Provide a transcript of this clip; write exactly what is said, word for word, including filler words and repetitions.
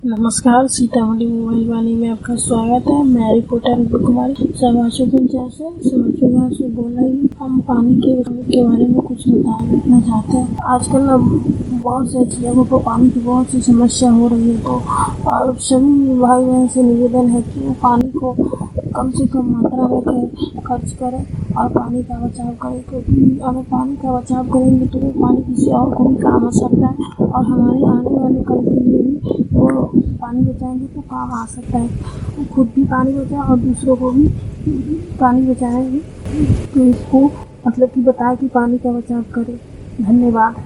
नमस्कार, सीतामढ़ी मोबाइल वाणी में आपका स्वागत है। मैं रिपोर्टर अंजू कुमारी समाचार से समाचार से बोल रही हूँ। हम पानी के के बारे में कुछ बताना चाहते हैं। आजकल अब बहुत से जगहों पर पानी की बहुत सी समस्या हो रही है, तो और सभी भाई बहन से निवेदन है कि वो पानी को कम से कम मात्रा में खर्च करें और पानी का बचाव करें, क्योंकि अगर पानी का बचाव करेंगे तो वो पानी किसी और को भी काम आ सकता है और हमारे आने वाले कल के लिए भी वो पानी बचाएंगे तो काम आ सकता है। खुद भी पानी बचाए और दूसरों को भी पानी बचाएंगे तो इसको मतलब कि बताए कि पानी का बचाव करें। धन्यवाद।